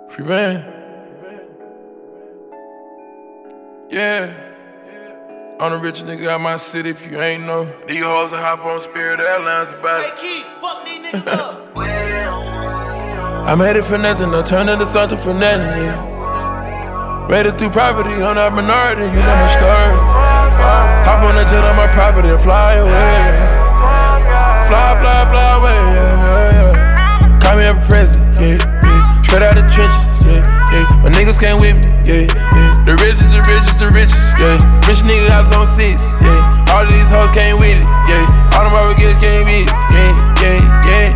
Free man. Yeah. I'm the richest nigga out my city if you ain't know. These hoes will hop on Spirit Airlines about it. Take heat, fuck these niggas up. I made it for nothing, no turn into something for nothing, yeah. Made it through poverty, I'm not minority, you know my story. Hop on the jet on my property and fly away. Fly, fly, fly away, yeah, yeah, yeah. Call me a president, yeah, yeah. Straight out the trenches, yeah, yeah. My niggas came with me, yeah, yeah. The richest, the richest, the richest, yeah. Rich nigga I was on six, yeah. All of these hoes came with it, yeah. All them other kids came with it, yeah, yeah, yeah.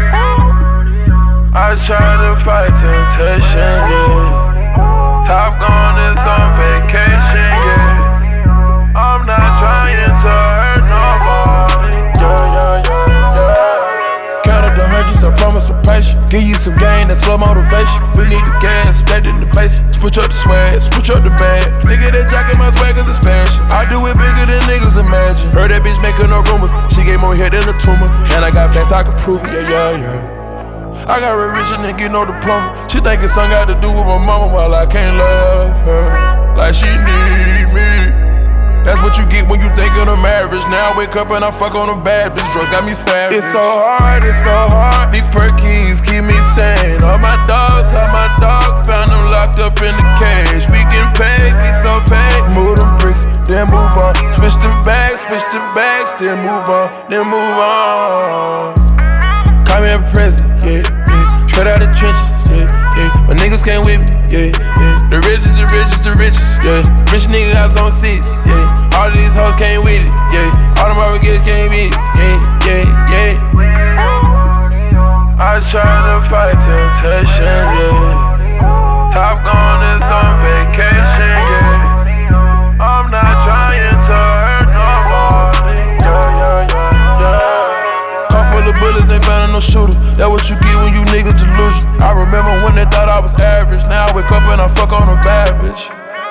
I was trying to fight temptation, yeah. Top Gun is on vacation, yeah. I'm not trying to hurt nobody. Yeah, yeah, yeah, yeah. Count up the hundreds, I promise some patience. Give you some game, that's slow motivation. We need the gas, that in the base. Switch up the swag, switch up the bag. Nigga, that jacket my swag cause it's fashion. I do it bigger than niggas imagine. Heard that bitch making no rumors. She gave more head than a tumor. And I got facts, I can prove it, yeah, yeah, yeah. I got a rich nigga, no diploma. She think it's something got to do with my mama while I can't love her like she need me. That's what you get when you think of the marriage. Now I wake up and I fuck on a bad bitch. Drugs got me savage. It's so hard, it's so hard. These perkies keep me sane. All my dogs, found them locked up in the cage. We getting paid, we so paid. Move them bricks, then move on. Switch the bags, then move on, then move on. Call me a president, yeah, yeah. Straight out the trenches, yeah, yeah. My niggas came with me, yeah, yeah. The richest, the richest, the richest, yeah. Rich nigga I was on six, yeah. All of these hoes came with it, yeah. All them other kids came with it, yeah, yeah, yeah. I was trying to fight temptation, yeah. Top Gun is on vacation, yeah. I'm not trying to hurt nobody. Yeah, yeah, yeah, yeah. Car full of bullets, ain't finding no shooter. That's what you get when you niggas delusion. I remember when they thought I was average. Now I wake up and I fuck on a bad bitch.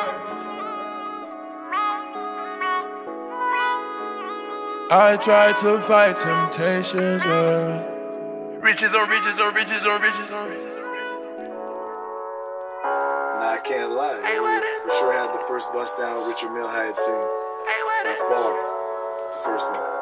I try to fight temptations, yeah. Riches on riches on riches on riches on riches. Nah, I can't lie. You for sure had the first bust down Richard Mille had seen. By far, the first one.